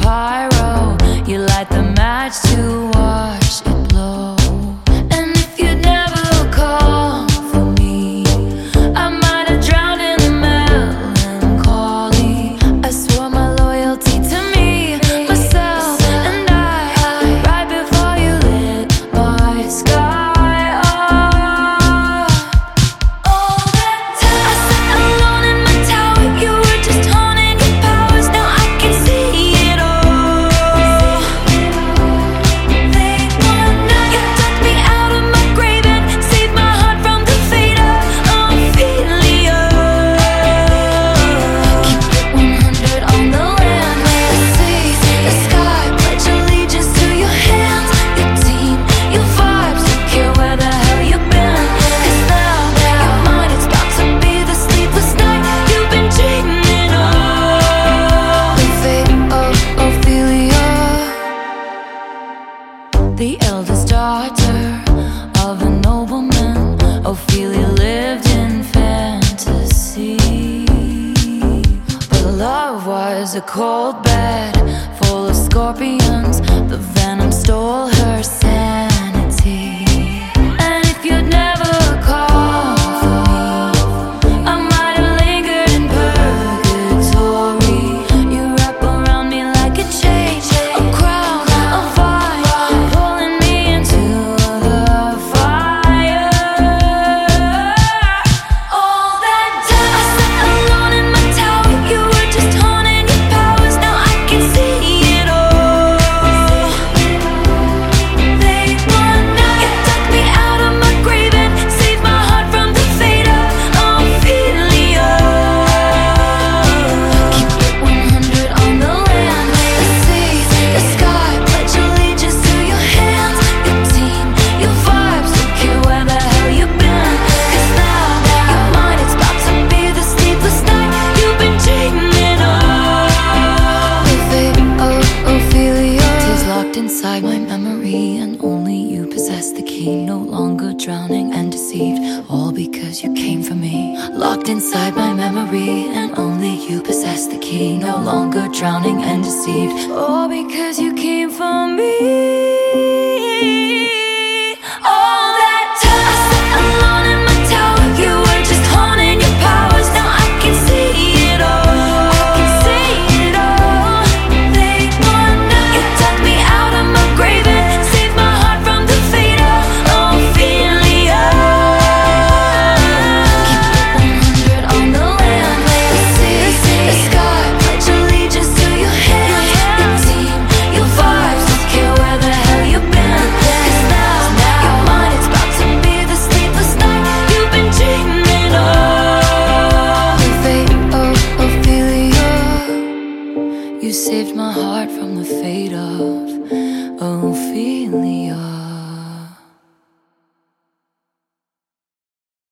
pyro. You light the match to watch it blow. And if you'd never call for me, I might have drowned in the melancholy. I swore my loyalty to me, myself, and I, right before you lit my sky. The eldest daughter of a nobleman, Ophelia lived in fantasy. But love was a cold bed full of scorpions. The venom stole her sanity. And if you'd never call for me, I might have lingered in purgatory. You wrap around me like a chain, a crown, a vine, pulling me into the fire. All that time I sat alone in my tower, you were just honing your powers. Now I can see it all. Late one night, you dug me out of my grave and saved my heart from the fate of Ophelia. Keep it 100 on the land, the sea, the sky. Pledge allegiance to your hands, your team, your vibes. Don't care where the hell you've been, 'cause now you're mine. It's about to be the sleepless night you've been dreaming of. The fate of Ophelia is locked inside my memory, and only you possess the key. No longer drowning and deceived, all because you came for me. Locked inside my memory, and only you possess the key. No longer drowning and deceived, all because you came for me. All that time I sat alone in my tower, you were just honing your powers. Now I can see it all. I can see it all. Late one night, you dug me out of my grave and saved my heart from the fate of Ophelia. Keep it 100 on the land, the sea, the sky. Pledge allegiance to your hands, your team, your vibes. Don't care where the hell you've been, 'cause now you're mine. It's about to be the sleepless night you've been dreaming of. The fate of Ophelia. You saved my heart from the fate of Ophelia.